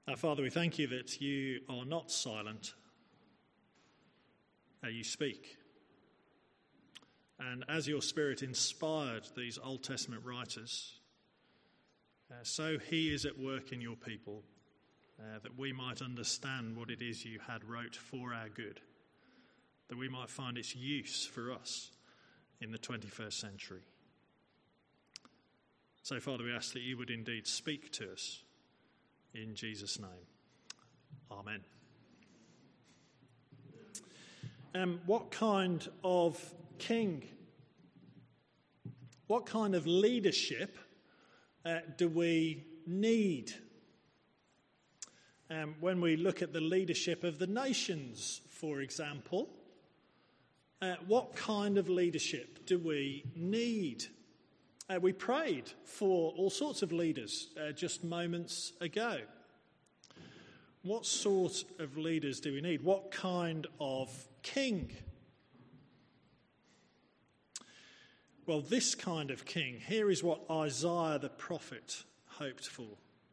Our Father, we thank you that you are not silent. You speak. And as your Spirit inspired these Old Testament writers, so he is at work in your people, that we might understand what it is you had wrote for our good, that we might find its use for us in the 21st century. So, Father, we ask that you would indeed speak to us in Jesus' name. Amen. What kind of king, what kind of leadership do we need? When we look at the leadership of the nations, for example, what kind of leadership do we need? We prayed for all sorts of leaders just moments ago. What sort of leaders do we need? What kind of king? Well, this kind of king, here is what Isaiah the prophet hoped for.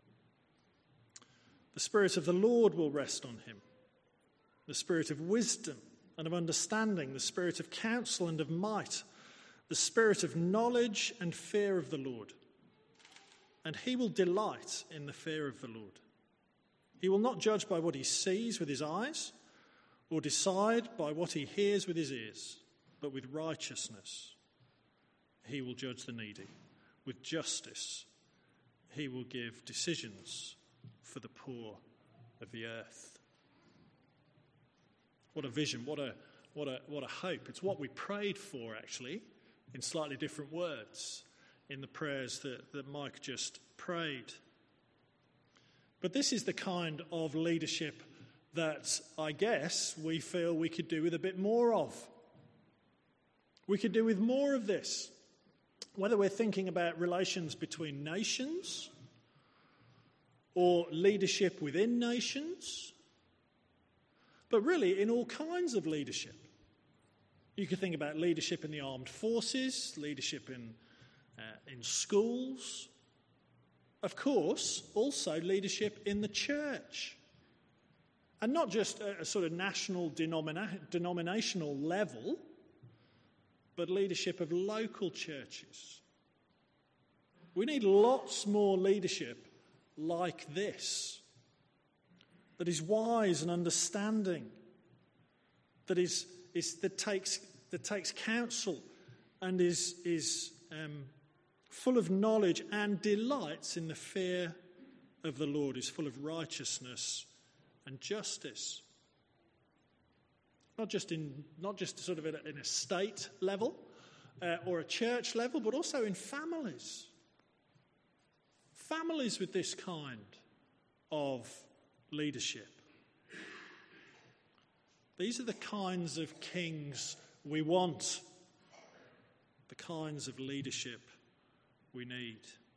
The Spirit of the Lord will rest on him, the Spirit of wisdom and of understanding, the Spirit of counsel and of might, the Spirit of knowledge and fear of the Lord. And he will delight in the fear of the Lord. He will not judge by what he sees with his eyes, or decide by what he hears with his ears, but with righteousness he will judge the needy. With justice he will give decisions for the poor of the earth. What a vision, what a hope. It's what we prayed for, actually, in slightly different words in the prayers that Mike just prayed. But this is the kind of leadership that I guess we feel we could do with a bit more of. We could do with more of this. Whether we're thinking about relations between nations or leadership within nations, but really in all kinds of leadership. You could think about leadership in the armed forces, leadership in schools. Of course, also leadership in the church. And not just a sort of national denominational level, but leadership of local churches. We need lots more leadership like this, that is wise and understanding, that takes counsel and is full of knowledge and delights in the fear of the Lord, is full of righteousness and justice. Not just sort of in a state level or a church level, but also in families. Families with this kind of leadership. These are the kinds of kings we want, the kinds of leadership we need.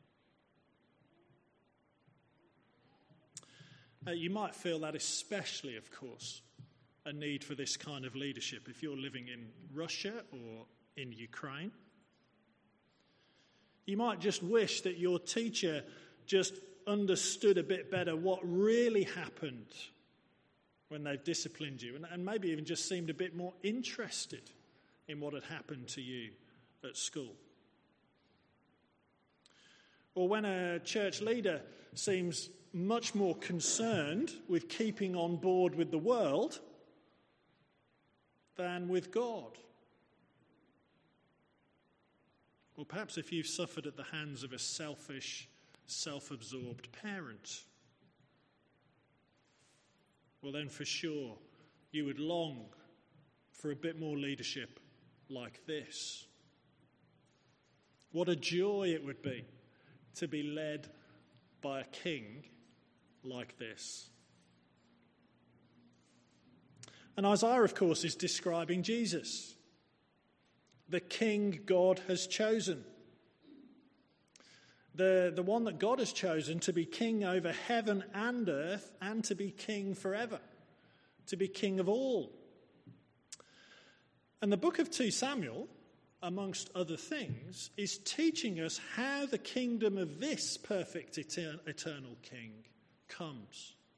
You might feel that especially, of course, a need for this kind of leadership if you're living in Russia or in Ukraine. You might just wish that your teacher just understood a bit better what really happened when they've disciplined you, and maybe even just seemed a bit more interested in what had happened to you at school. Or when a church leader seems much more concerned with keeping on board with the world than with God. Or perhaps if you've suffered at the hands of a selfish, self-absorbed parent, well then for sure you would long for a bit more leadership like this. What a joy it would be to be led by a king like this. And Isaiah, of course, is describing Jesus, the king God has chosen. The one that God has chosen to be king over heaven and earth and to be king forever, to be king of all. And the book of 2 Samuel, amongst other things, is teaching us how the kingdom of this perfect eternal king comes.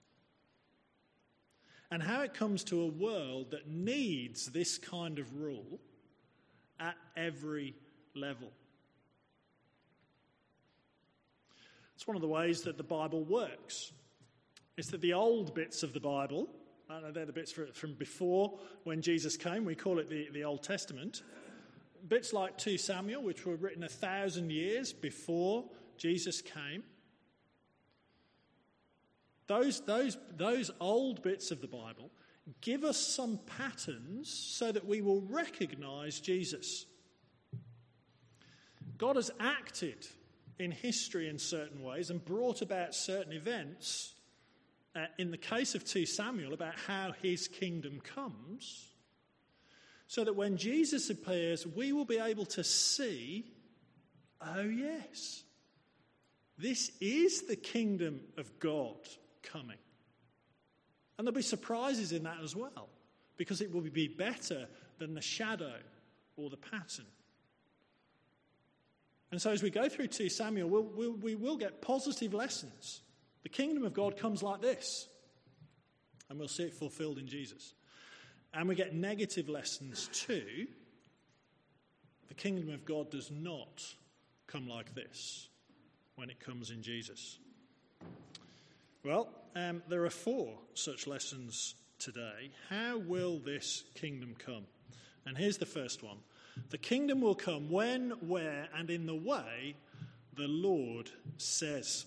and how it comes to a world that needs this kind of rule at every level. It's one of the ways that the Bible works. It's that the old bits of the Bible, they're the bits from before when Jesus came, we call it the Old Testament. Bits like 2 Samuel, which were written 1,000 years before Jesus came. Those old bits of the Bible give us some patterns so that we will recognise Jesus. God has acted in history in certain ways and brought about certain events, in the case of 2 Samuel, about how his kingdom comes, so that when Jesus appears, we will be able to see, oh yes, this is the kingdom of God coming. And there'll be surprises in that as well, because it will be better than the shadow or the pattern. And so as we go through 2 Samuel, we will get positive lessons. The kingdom of God comes like this, and we'll see it fulfilled in Jesus. And we get negative lessons too. The kingdom of God does not come like this when it comes in Jesus. Well, there are 4 such lessons today. How will this kingdom come? And here's the first one. The kingdom will come when, where, and in the way the Lord says.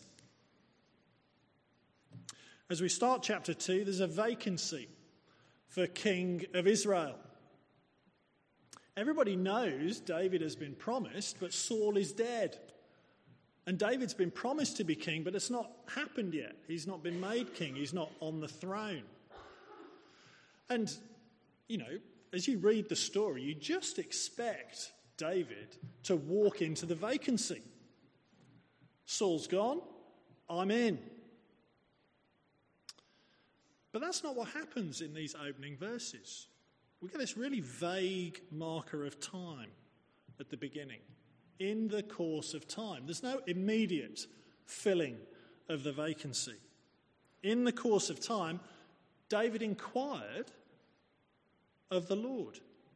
As we start chapter 2, there's a vacancy for King of Israel. Everybody knows David has been promised, but Saul is dead. And David's been promised to be king, but it's not happened yet. He's not been made king. He's not on the throne. And, as you read the story, you just expect David to walk into the vacancy. Saul's gone, I'm in. But that's not what happens in these opening verses. We get this really vague marker of time at the beginning. In the course of time. There's no immediate filling of the vacancy. In the course of time, David inquired of the Lord.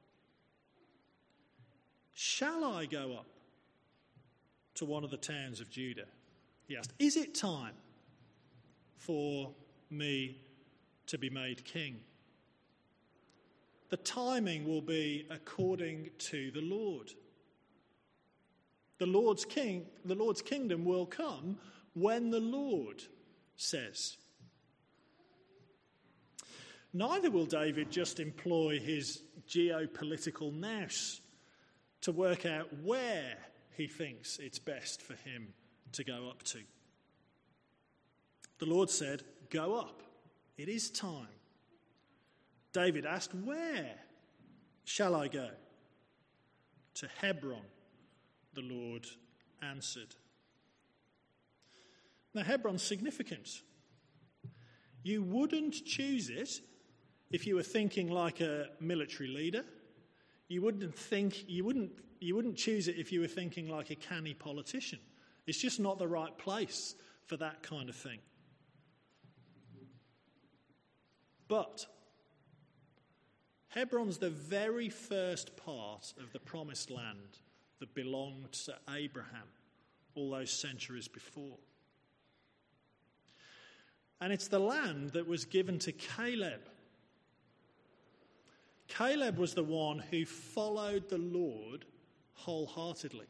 Shall I go up to one of the towns of Judah? He asked. Is it time for me to be made king? The timing will be according to the Lord. The Lord's kingdom will come when the Lord says. Neither will David just employ his geopolitical nous to work out where he thinks it's best for him to go up to. The Lord said, go up. It is time. David asked, where shall I go? To Hebron, the Lord answered. Now, Hebron's significant. You wouldn't choose it if you were thinking like a military leader. You wouldn't choose it if you were thinking like a canny politician. It's just not the right place for that kind of thing. But Hebron's the very first part of the promised land that belonged to Abraham all those centuries before. And it's the land that was given to Caleb. Caleb was the one who followed the Lord wholeheartedly.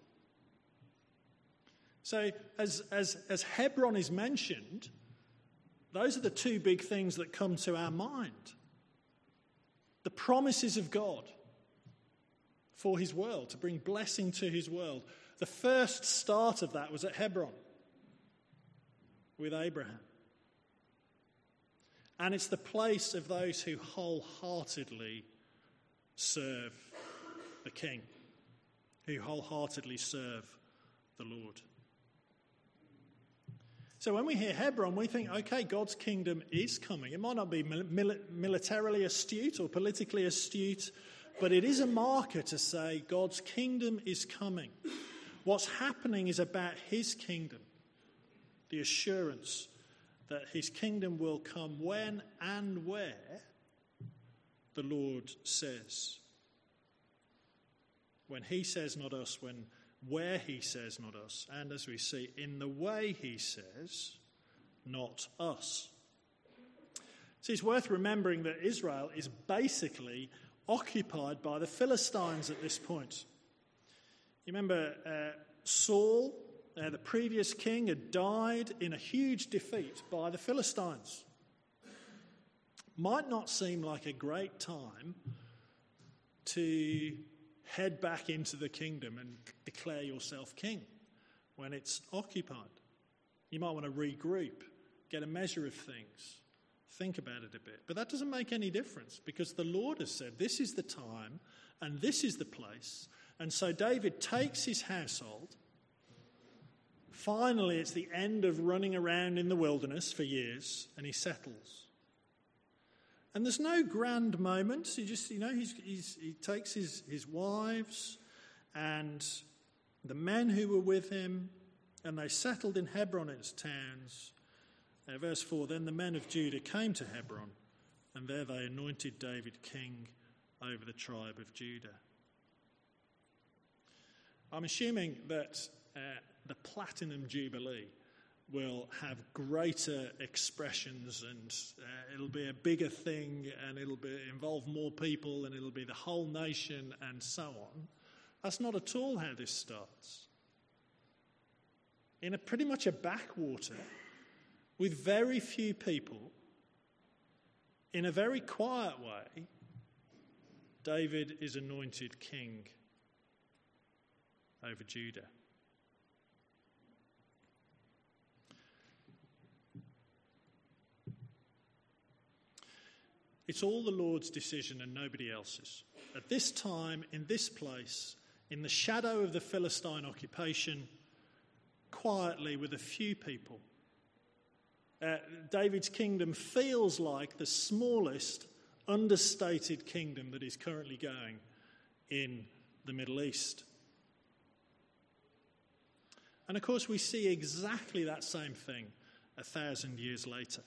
So as Hebron is mentioned, those are the 2 big things that come to our mind. The promises of God for his world, to bring blessing to his world. The first start of that was at Hebron with Abraham. And it's the place of those who wholeheartedly serve the King, who wholeheartedly serve the Lord. So when we hear Hebron, we think, okay, God's kingdom is coming. It might not be militarily astute or politically astute, but it is a marker to say God's kingdom is coming. What's happening is about his kingdom, the assurance that his kingdom will come when and where the Lord says. When he says, not us, where he says, not us, and as we see, in the way he says, not us. See, it's worth remembering that Israel is basically occupied by the Philistines at this point. You remember Saul, the previous king, had died in a huge defeat by the Philistines. Might not seem like a great time to head back into the kingdom and declare yourself king when it's occupied. You might want to regroup, get a measure of things, think about it a bit. But that doesn't make any difference because the Lord has said this is the time and this is the place. And so David takes his household. Finally, it's the end of running around in the wilderness for years, and he settles. And there's no grand moments. He just, he takes his wives and the men who were with him, and they settled in Hebron and its towns. Verse 4, then the men of Judah came to Hebron, and there they anointed David king over the tribe of Judah. I'm assuming that the Platinum Jubilee will have greater expressions, and it'll be a bigger thing, and it'll involve more people, and it'll be the whole nation and so on. That's not at all how this starts. In pretty much a backwater, with very few people, in a very quiet way, David is anointed king over Judah. It's all the Lord's decision and nobody else's. At this time, in this place, in the shadow of the Philistine occupation, quietly with a few people, David's kingdom feels like the smallest, understated kingdom that is currently going in the Middle East. And of course, we see exactly that same thing 1,000 years later.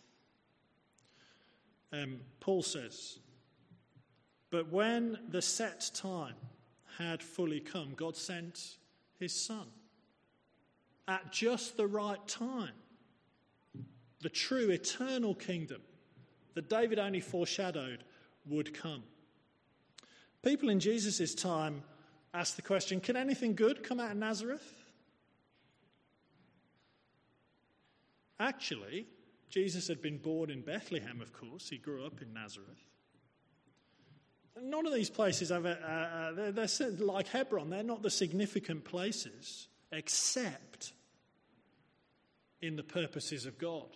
Paul says, but when the set time had fully come, God sent his son at just the right time. The true eternal kingdom that David only foreshadowed would come. People in Jesus' time asked the question, can anything good come out of Nazareth? Actually, Jesus had been born in Bethlehem, of course. He grew up in Nazareth. None of these places, they're like Hebron. They're not the significant places, except in the purposes of God.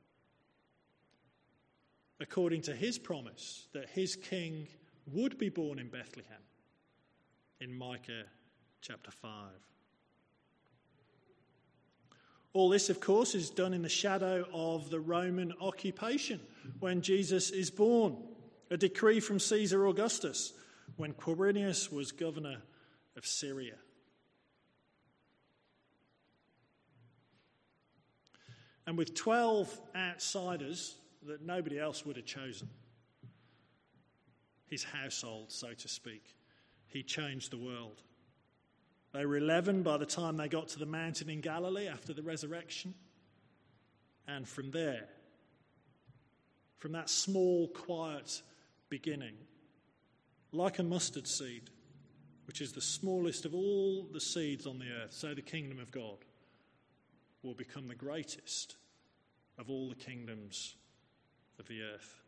According to his promise that his king would be born in Bethlehem in Micah chapter 5. All this, of course, is done in the shadow of the Roman occupation when Jesus is born. A decree from Caesar Augustus when Quirinius was governor of Syria. And with 12 outsiders that nobody else would have chosen, his household, so to speak, he changed the world. They were 11 by the time they got to the mountain in Galilee after the resurrection. And from there, from that small, quiet beginning, like a mustard seed, which is the smallest of all the seeds on the earth, so the kingdom of God will become the greatest of all the kingdoms of the earth.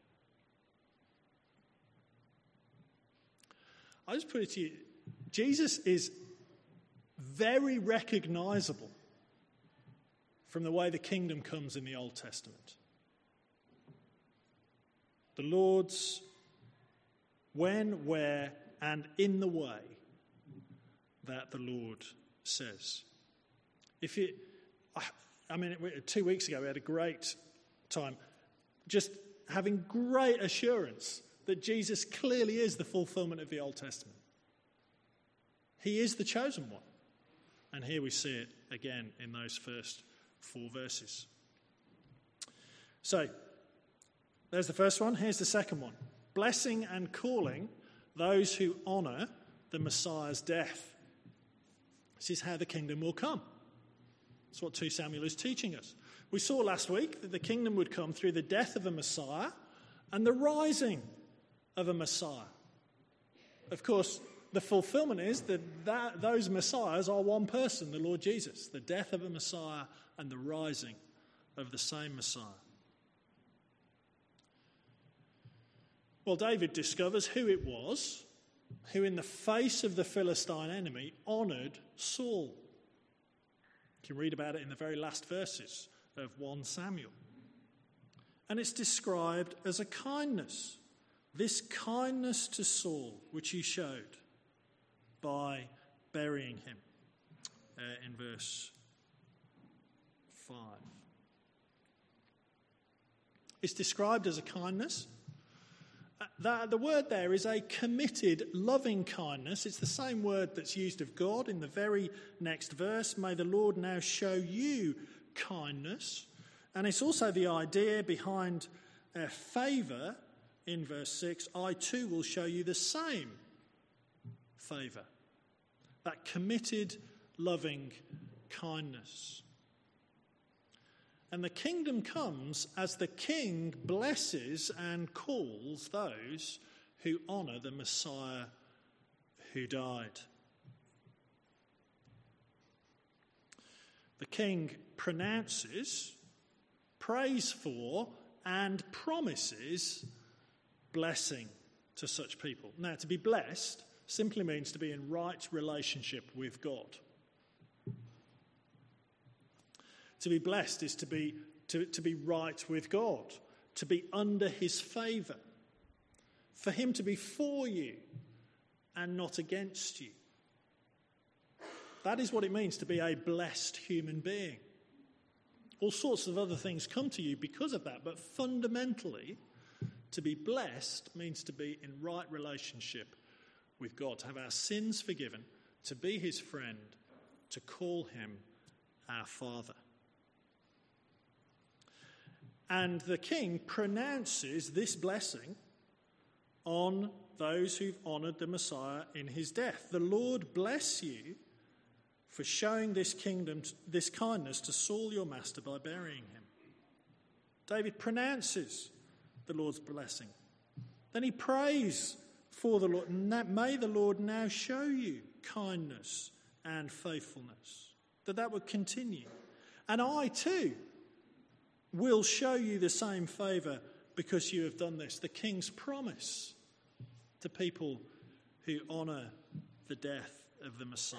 I just put it to you, Jesus is very recognizable from the way the kingdom comes in the Old Testament. The Lord's when, where, and in the way that the Lord says. 2 weeks ago we had a great time just having great assurance that Jesus clearly is the fulfillment of the Old Testament. He is the chosen one. And here we see it again in those first 4 verses. So, there's the first one. Here's the second one. blessing and calling those who honour the Messiah's death. This is how the kingdom will come. That's what 2 Samuel is teaching us. We saw last week that the kingdom would come through the death of a Messiah and the rising of a Messiah. Of course, the fulfillment is that those Messiahs are one person, the Lord Jesus, the death of a Messiah and the rising of the same Messiah. Well, David discovers who it was who in the face of the Philistine enemy honoured Saul. You can read about it in the very last verses of 1 Samuel. And it's described as a kindness. This kindness to Saul, which he showed by burying him, in verse 5. It's described as a kindness. The word there is a committed, loving kindness. It's the same word that's used of God in the very next verse. May the Lord now show you kindness. And it's also the idea behind favour in verse 6. I too will show you the same favour. That committed, loving kindness. And the kingdom comes as the king blesses and calls those who honour the Messiah who died. The king pronounces, prays for, and promises blessing to such people. Now, to be blessed simply means to be in right relationship with God. To be blessed is to be right with God, to be under his favour, for him to be for you and not against you. That is what it means to be a blessed human being. All sorts of other things come to you because of that, but fundamentally, to be blessed means to be in right relationship with God, to have our sins forgiven, to be his friend, to call him our Father. And the king pronounces this blessing on those who've honoured the Messiah in his death. The Lord bless you for showing this kindness to Saul your master by burying him. David pronounces the Lord's blessing. Then he prays for the Lord. May the Lord now show you kindness and faithfulness, that would continue. And I too will show you the same favour because you have done this. The king's promise to people who honour the death of the Messiah.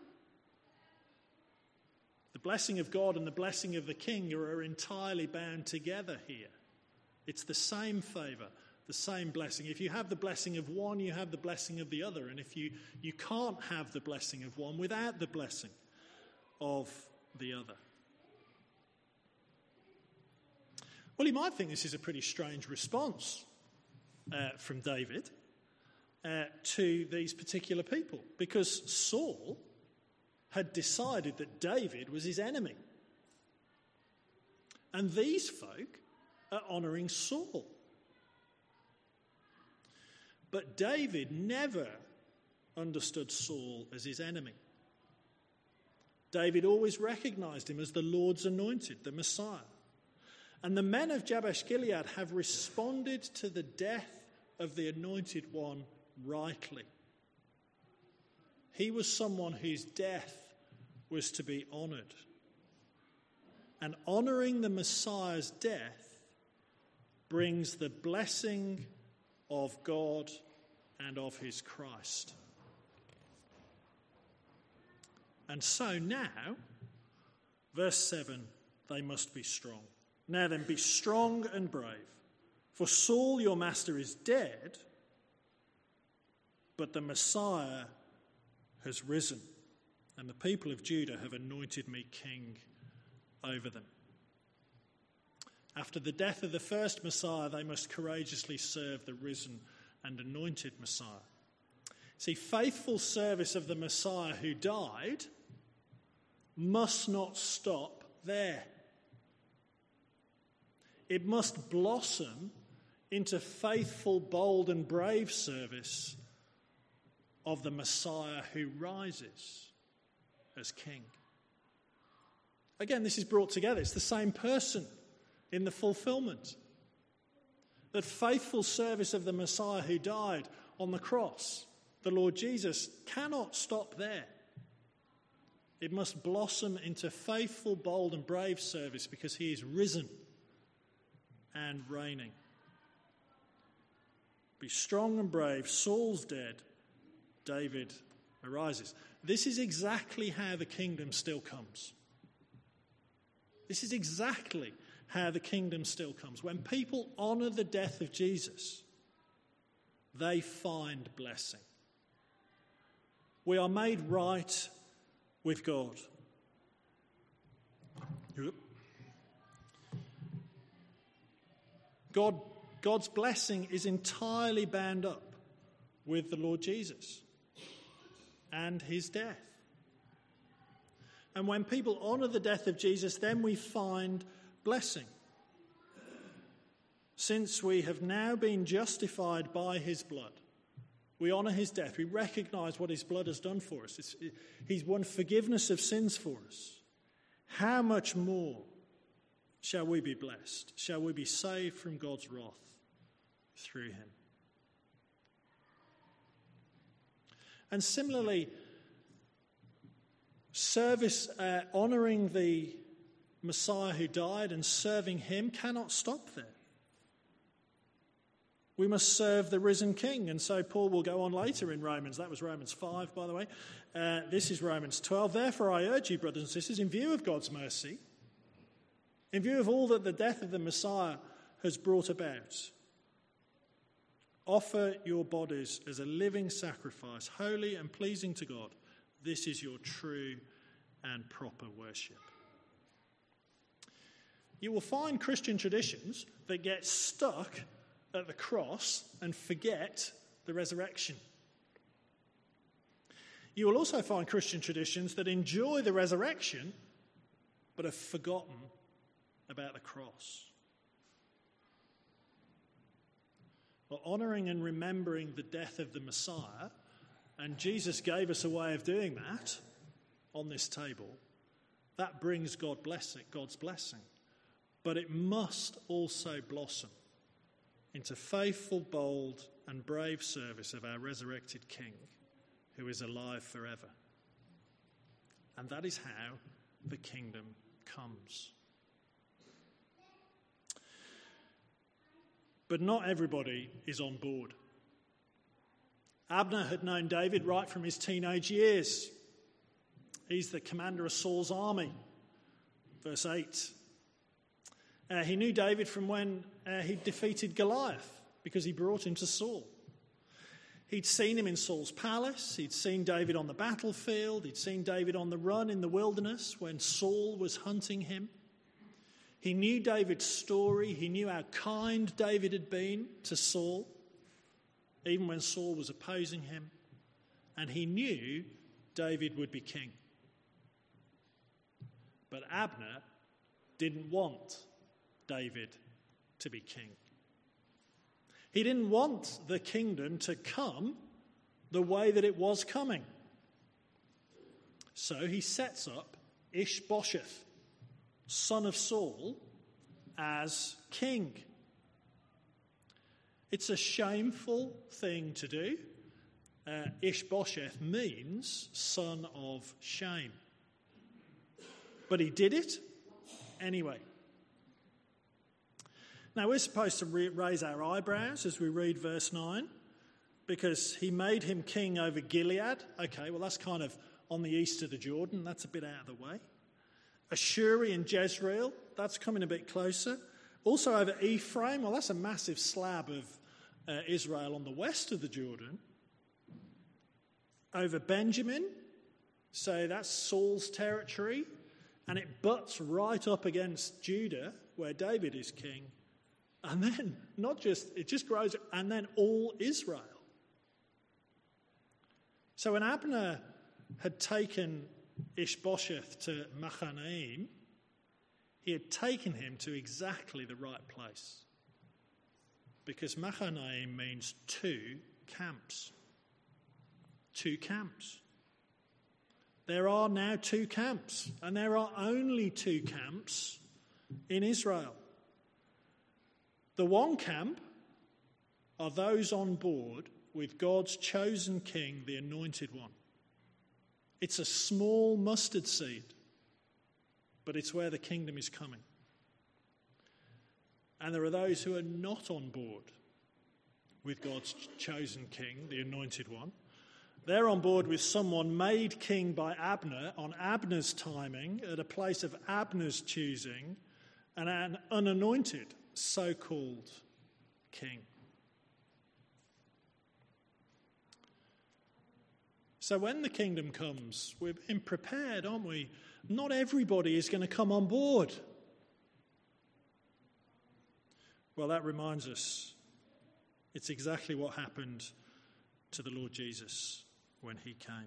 The blessing of God and the blessing of the king are entirely bound together here. It's the same favour, the same blessing. If you have the blessing of one, you have the blessing of the other. And if you can't have the blessing of one without the blessing of the other. Well, you might think this is a pretty strange response from David to these particular people, because Saul had decided that David was his enemy. And these folk are honouring Saul. But David never understood Saul as his enemy. David always recognised him as the Lord's anointed, the Messiah. And the men of Jabesh Gilead have responded to the death of the anointed one rightly. He was someone whose death was to be honoured. And honouring the Messiah's death brings the blessing of God and of his Christ. And so now, verse 7, they must be strong. Now then, be strong and brave, for Saul your master is dead, but the Messiah has risen, and the people of Judah have anointed me king over them. After the death of the first Messiah, they must courageously serve the risen and anointed Messiah. See, faithful service of the Messiah who died must not stop there. It must blossom into faithful, bold and brave service of the Messiah who rises as king. Again, this is brought together. It's the same person in the fulfillment. That faithful service of the Messiah who died on the cross, the Lord Jesus, cannot stop there. It must blossom into faithful, bold and brave service because he is risen and reigning. Be strong and brave. Saul's dead. David arises. This is exactly how the kingdom still comes. This is exactly how the kingdom still comes. When people honour the death of Jesus, they find blessing. We are made right with God. God's blessing is entirely bound up with the Lord Jesus and his death. And when people honour the death of Jesus, then we find blessing. Since we have now been justified by his blood, we honour his death. We recognise what his blood has done for us. He's won forgiveness of sins for us. How much more shall we be blessed? Shall we be saved from God's wrath through him? And similarly, service, honouring the Messiah who died and serving him cannot stop there. We must serve the risen King. And so Paul will go on later in Romans. That was Romans 5, by the way. This is Romans 12. Therefore, I urge you, brothers and sisters, in view of God's mercy, in view of all that the death of the Messiah has brought about, offer your bodies as a living sacrifice, holy and pleasing to God. This is your true and proper worship. You will find Christian traditions that get stuck at the cross and forget the resurrection. You will also find Christian traditions that enjoy the resurrection but have forgotten about the cross. Well, honouring and remembering the death of the Messiah, and Jesus gave us a way of doing that on this table, that brings God's blessing. But it must also blossom into faithful, bold and brave service of our resurrected King who is alive forever. And that is how the kingdom comes. But not everybody is on board. Abner had known David right from his teenage years. He's the commander of Saul's army. Verse 8. He knew David from when he defeated Goliath because he brought him to Saul. He'd seen him in Saul's palace. He'd seen David on the battlefield. He'd seen David on the run in the wilderness when Saul was hunting him. He knew David's story. He knew how kind David had been to Saul, even when Saul was opposing him. And he knew David would be king. But Abner didn't want David to be king. He didn't want the kingdom to come the way that it was coming. So he sets up Ishbosheth, son of Saul, as king. It's a shameful thing to do. Ishbosheth means son of shame. But he did it anyway. Now, we're supposed to raise our eyebrows as we read verse 9, because he made him king over Gilead. Okay, well, that's kind of on the east of the Jordan. That's a bit out of the way. Ashuri and Jezreel, that's coming a bit closer. Also over Ephraim, well, that's a massive slab of Israel on the west of the Jordan. Over Benjamin, so that's Saul's territory, and it butts right up against Judah, where David is king. And then, it just grows, and then all Israel. So when Abner had taken Ishbosheth to Mahanaim, he had taken him to exactly the right place. because Machanaim means 2 camps. 2 camps. There are now 2 camps, and there are only 2 camps in Israel. The one camp are those on board with God's chosen king, the Anointed One. It's a small mustard seed, but it's where the kingdom is coming. And there are those who are not on board with God's chosen king, the Anointed One. They're on board with someone made king by Abner on Abner's timing at a place of Abner's choosing, and an unanointed so-called king. So when the kingdom comes, we're being prepared, aren't we? Not everybody is going to come on board. Well, that reminds us it's exactly what happened to the Lord Jesus when he came.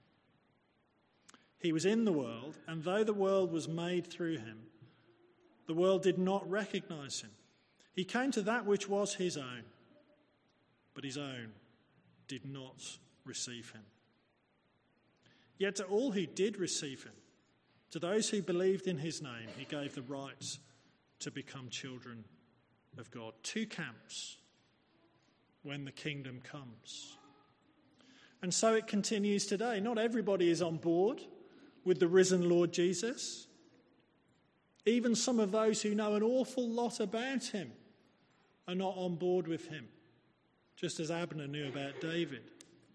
He was in the world, and though the world was made through him, the world did not recognize him. He came to that which was his own, but his own did not receive him. Yet to all who did receive him, to those who believed in his name, he gave the right to become children of God. 2 camps when the kingdom comes. And so it continues today. Not everybody is on board with the risen Lord Jesus. Even some of those who know an awful lot about him are not on board with him, just as Abner knew about David.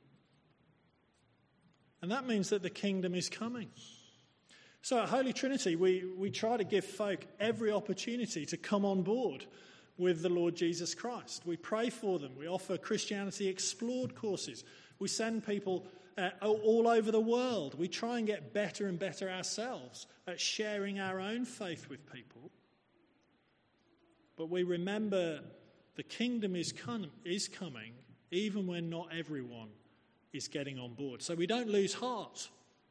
And that means that the kingdom is coming. So at Holy Trinity, we try to give folk every opportunity to come on board with the Lord Jesus Christ. We pray for them. We offer Christianity Explored courses. We send people all over the world. We try and get better and better ourselves at sharing our own faith with people. But we remember the kingdom is coming even when not everyone is getting on board. So we don't lose heart.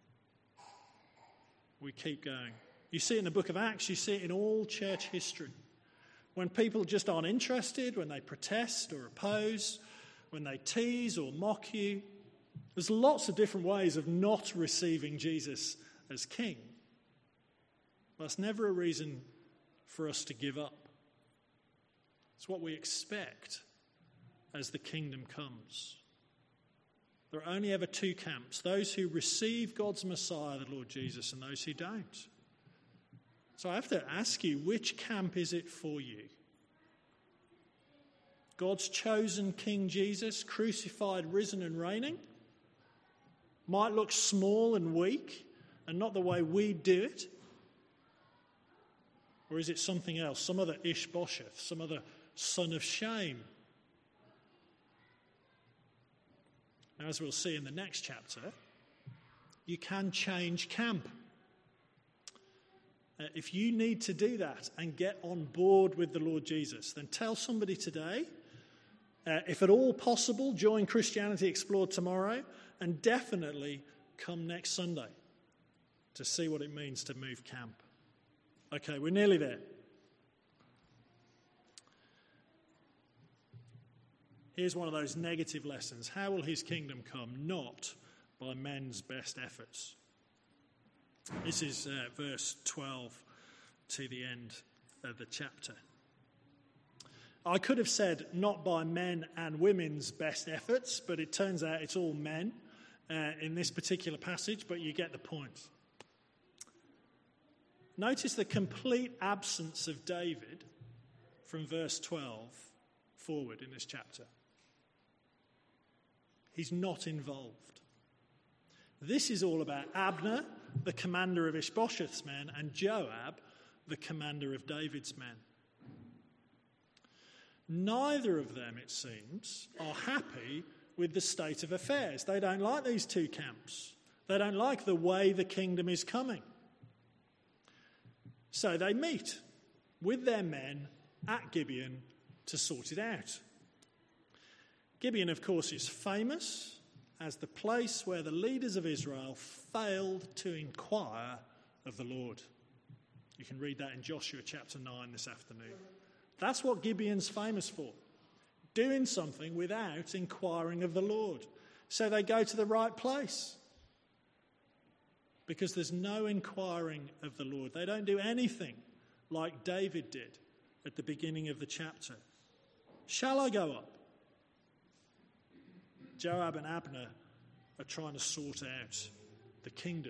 We keep going. You see it in the book of Acts. You see it in all church history. When people just aren't interested, when they protest or oppose, when they tease or mock you, there's lots of different ways of not receiving Jesus as king. That's never a reason for us to give up. It's what we expect as the kingdom comes. There are only ever 2 camps, those who receive God's Messiah, the Lord Jesus, and those who don't. So I have to ask you, which camp is it for you? God's chosen King Jesus, crucified, risen and reigning, might look small and weak and not the way we do it? Or is it something else, some other Ishbosheth, some other son of shame? Now, as we'll see in the next chapter, you can change camp. If you need to do that and get on board with the Lord Jesus, then tell somebody today. If at all possible, join Christianity Explored tomorrow, and definitely come next Sunday to see what it means to move camp. Okay, we're nearly there. Here's one of those negative lessons. How will his kingdom come? Not by men's best efforts. This is verse 12 to the end of the chapter. I could have said not by men and women's best efforts, but it turns out it's all men in this particular passage, but you get the point. Notice the complete absence of David from verse 12 forward in this chapter. He's not involved. This is all about Abner, the commander of Ishbosheth's men, and Joab, the commander of David's men. Neither of them, it seems, are happy with the state of affairs. They don't like these 2 camps. They don't like the way the kingdom is coming. So they meet with their men at Gibeon to sort it out. Gibeon, of course, is famous as the place where the leaders of Israel failed to inquire of the Lord. You can read that in Joshua chapter 9 this afternoon. That's what Gibeon's famous for. doing something without inquiring of the Lord. So they go to the right place because there's no inquiring of the Lord. They don't do anything like David did at the beginning of the chapter. Shall I go up? Joab and Abner are trying to sort out the kingdom.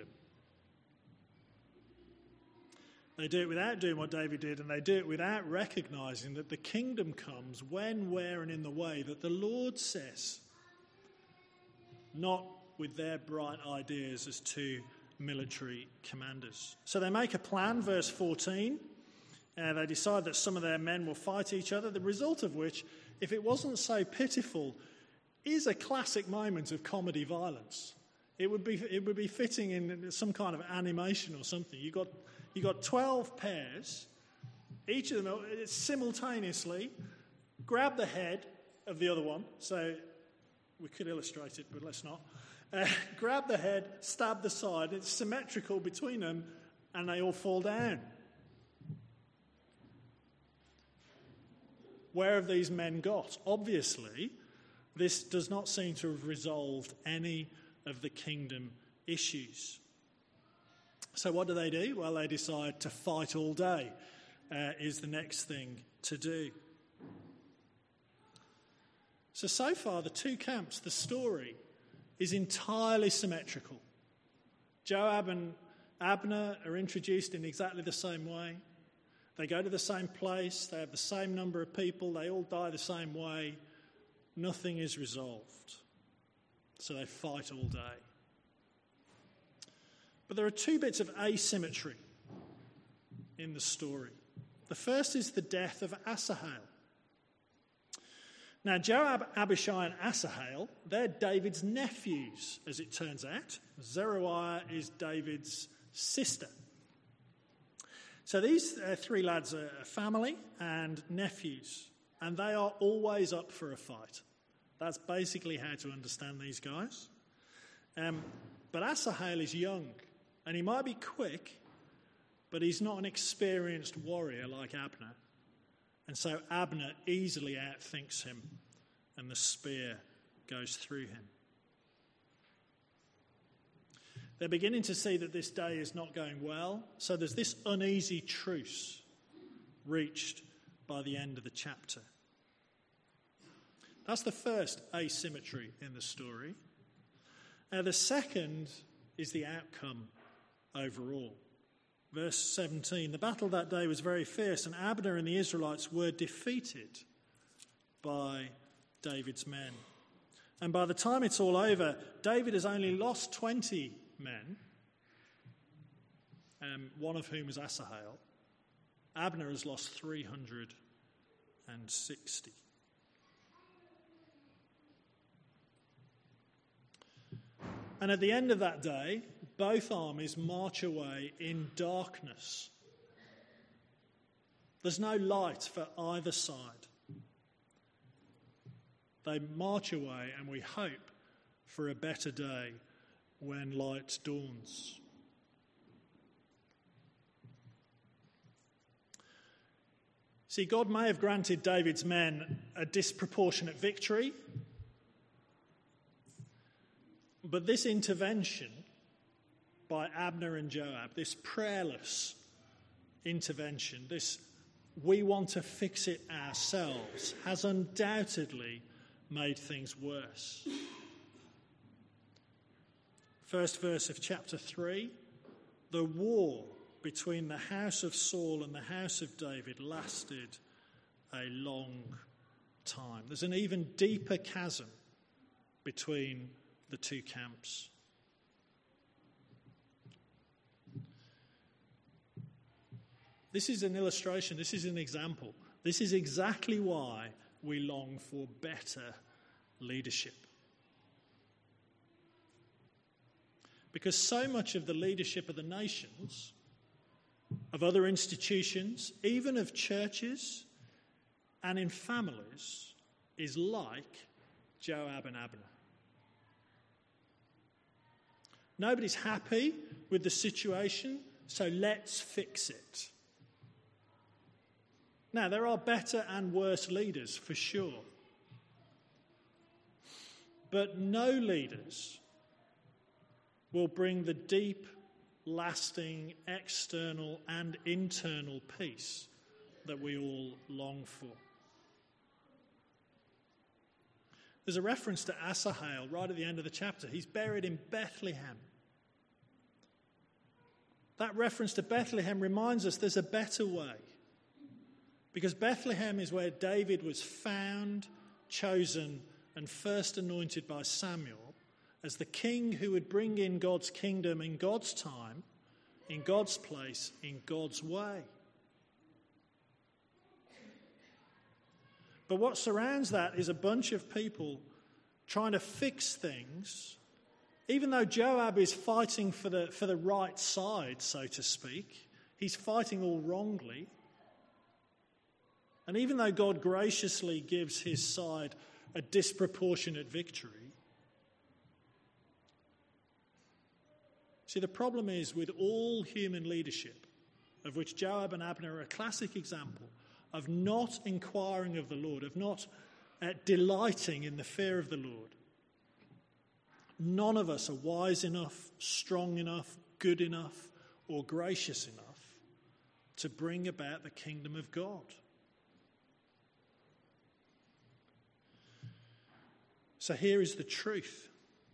They do it without doing what David did, and they do it without recognising that the kingdom comes when, where, and in the way that the Lord says, not with their bright ideas as two military commanders. So they make a plan, verse 14. They decide that some of their men will fight each other, the result of which, if it wasn't so pitiful, is a classic moment of comedy violence. It would be fitting in some kind of animation or something. You got 12 pairs, each of them simultaneously grab the head of the other one. So we could illustrate it, but let's not. Grab the head, stab the side. It's symmetrical between them, and they all fall down. Where have these men got? Obviously, this does not seem to have resolved any of the kingdom issues. So what do? Well, they decide to fight all day is the next thing to do. So far, the two camps, the story, is entirely symmetrical. Joab and Abner are introduced in exactly the same way. They go to the same place, they have the same number of people, they all die the same way. Nothing is resolved. So they fight all day. But there are two bits of asymmetry in the story. The first is the death of Asahel. Now, Joab, Abishai, and Asahel, they're David's nephews, as it turns out. Zeruiah is David's sister. So these three lads are family and nephews, and they are always up for a fight. That's basically how to understand these guys. But Asahel is young, and he might be quick, but he's not an experienced warrior like Abner. And so Abner easily outthinks him, and the spear goes through him. They're beginning to see that this day is not going well, so there's this uneasy truce reached by the end of the chapter. That's the first asymmetry in the story. The second is the outcome overall. Verse 17, the battle that day was very fierce, and Abner and the Israelites were defeated by David's men. And by the time it's all over, David has only lost 20 men, one of whom is Asahel. Abner has lost 360. And at the end of that day, both armies march away in darkness. There's no light for either side. They march away, and we hope for a better day when light dawns. See, God may have granted David's men a disproportionate victory, but this intervention by Abner and Joab, this prayerless intervention, this we want to fix it ourselves, has undoubtedly made things worse. First verse of chapter 3, the war between the house of Saul and the house of David lasted a long time. There's an even deeper chasm between the two camps. This is an illustration, this is an example. This is exactly why we long for better leadership. Because so much of the leadership of the nations, of other institutions, even of churches and in families, is like Joab and Abner. Nobody's happy with the situation, so let's fix it. Now, there are better and worse leaders, for sure. But no leaders will bring the deep, lasting, external and internal peace that we all long for. There's a reference to Asahel right at the end of the chapter. He's buried in Bethlehem. That reference to Bethlehem reminds us there's a better way. Because Bethlehem is where David was found, chosen, and first anointed by Samuel as the king who would bring in God's kingdom in God's time, in God's place, in God's way. But what surrounds that is a bunch of people trying to fix things, even though Joab is fighting for the right side, so to speak. He's fighting all wrongly. And even though God graciously gives his side a disproportionate victory, see, the problem is with all human leadership, of which Joab and Abner are a classic example, of not inquiring of the Lord, of not delighting in the fear of the Lord. None of us are wise enough, strong enough, good enough, or gracious enough to bring about the kingdom of God. So here is the truth.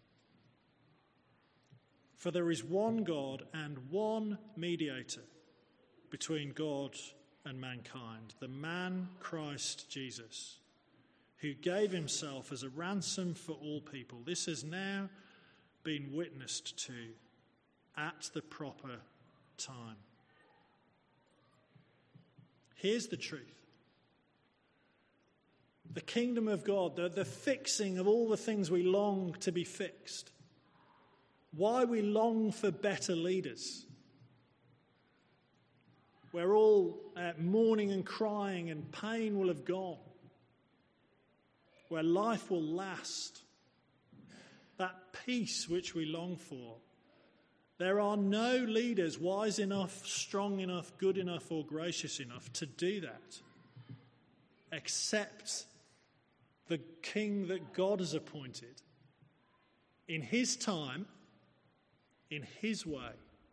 For there is one God and one mediator between God and mankind, the man Christ Jesus, who gave himself as a ransom for all people. This has now been witnessed to at the proper time. Here's the truth. The kingdom of God, the fixing of all the things we long to be fixed. Why we long for better leaders. Where all mourning and crying and pain will have gone. Where life will last. That peace which we long for. There are no leaders wise enough, strong enough, good enough, or gracious enough to do that. Except the king that God has appointed in his time, in his way,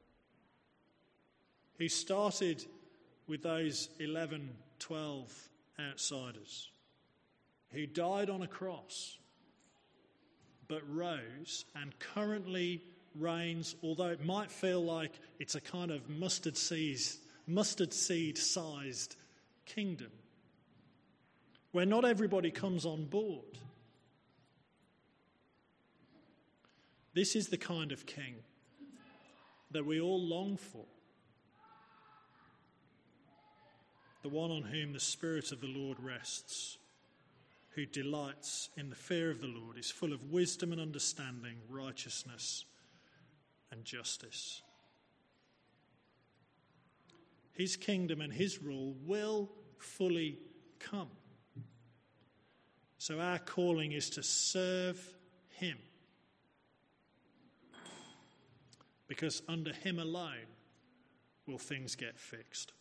who started with those 11, 12 outsiders, who died on a cross, but rose and currently reigns, although it might feel like it's a kind of mustard seed-sized kingdom, where not everybody comes on board. This is the kind of king that we all long for. The one on whom the Spirit of the Lord rests, who delights in the fear of the Lord, is full of wisdom and understanding, righteousness and justice. His kingdom and his rule will fully come. So our calling is to serve him. Because under him alone will things get fixed.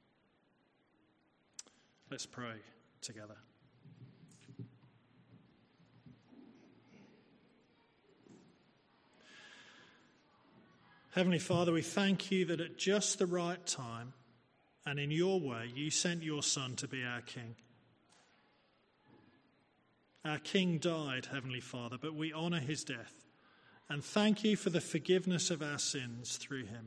Let's pray together. Heavenly Father, we thank you that at just the right time and in your way, you sent your Son to be our King. Our King died, Heavenly Father, but we honour his death and thank you for the forgiveness of our sins through him.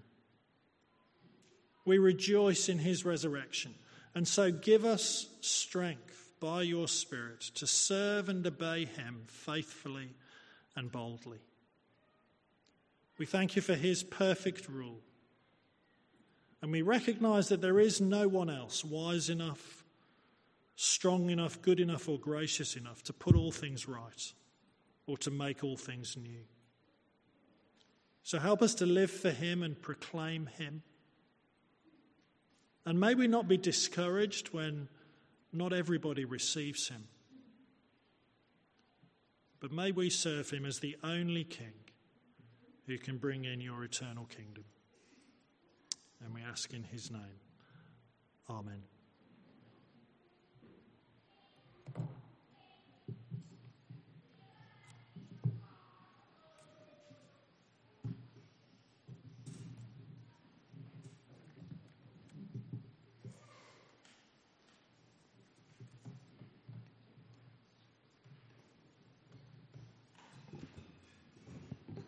We rejoice in his resurrection, and so give us strength by your Spirit to serve and obey him faithfully and boldly. We thank you for his perfect rule, and we recognise that there is no one else wise enough, strong enough, good enough, or gracious enough to put all things right or to make all things new. So help us to live for him and proclaim him. And may we not be discouraged when not everybody receives him. But may we serve him as the only King who can bring in your eternal kingdom. And we ask in his name. Amen.